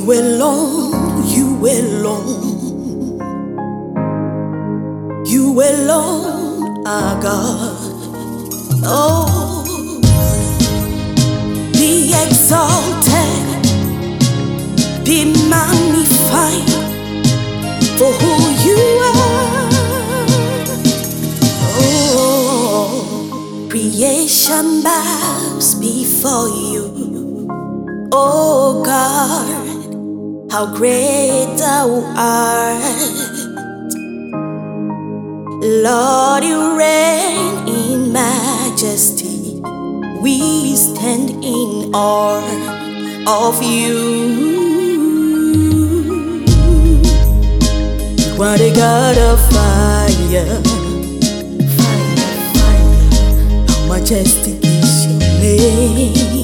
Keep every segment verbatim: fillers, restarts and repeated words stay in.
You alone, you alone, you alone are God. Oh, be exalted, be magnified for who you are. Oh, creation bows before you. Oh God, how great thou art. Lord, you reign in majesty. We stand in awe of you. You are the God of fire. Fire, fire. How majestic is your name.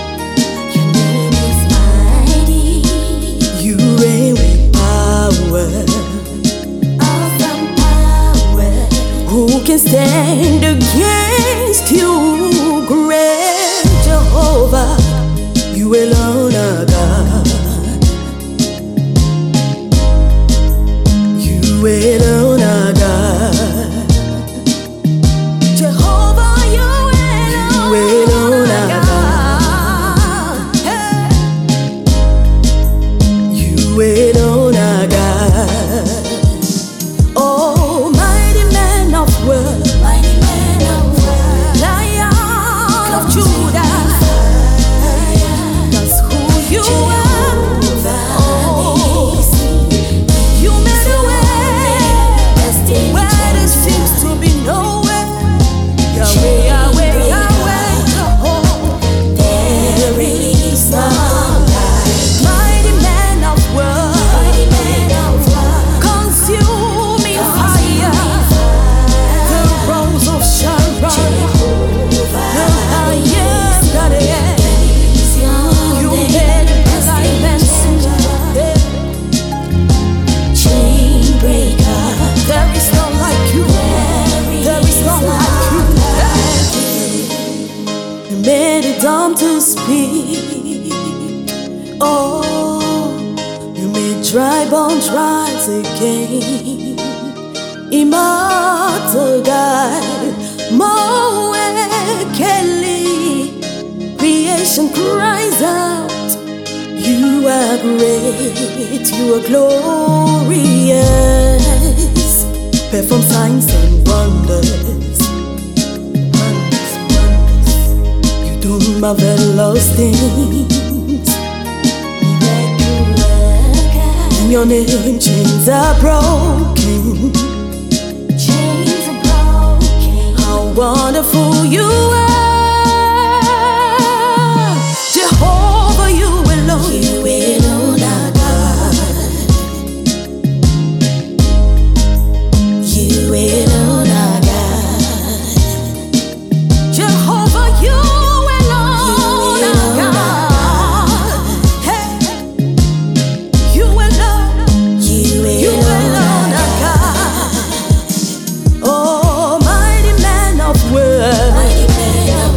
Who can stand against you, great Jehovah? You alone are God. You alone are God. Jehovah, you alone, you alone are God. Hey. You alone are God. Oh, mighty man of worth, mighty man of worth, Lion of Judah, that's who you are. Oh, you made a way where there seems to be no way. Yahweh, Yahweh, Yahweh. Oh, there is none like mighty man of worth, mighty man of worth, consuming fire, the rose of Sharon, the I am that I am. You made alignments, chain breaker. There is none like you. There is none like you. You made it dumb to speak. Oh, you made dry bones rise again. Immortal God, Moe Kelly, creation cries out. You are great, you are glorious. Perform signs and wonders, wonders, wonders. You do marvelous things. In your name, chains are broken. Chains are broken. How wonderful you are, Jehovah. You alone, you alone are God. You alone are God. Jehovah, you alone are God. Hey, you alone, you alone are God. Oh, mighty man of worth, mighty man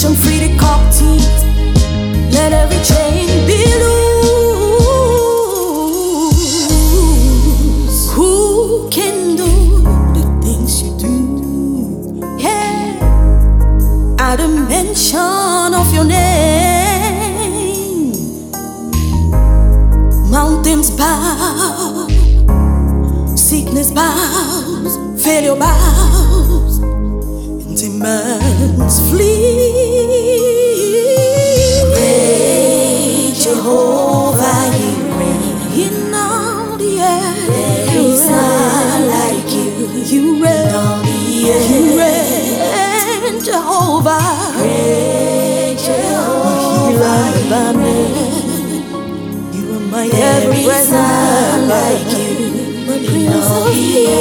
nation free the captive. Let every chain be loose. Who can do the things you do? Yeah. At the mention of your name, mountains bow, sickness bows, failure bows, and demons flee. Great Jehovah, you reign in all the earth. There is none like you. You reign on the earth. You reign, Jehovah. Great Jehovah, you are my ever present like you. My Prince of Peace.